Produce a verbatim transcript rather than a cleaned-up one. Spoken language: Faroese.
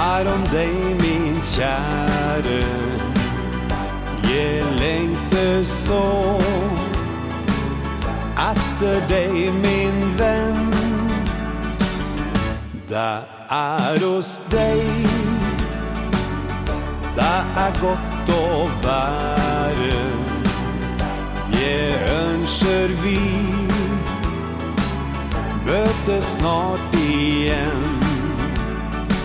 er om deg, min kjære. Jeg lengter så etter deg, min venn. Det er hos deg, det er godt å være. Jeg ønsker vi møtes snart igjen.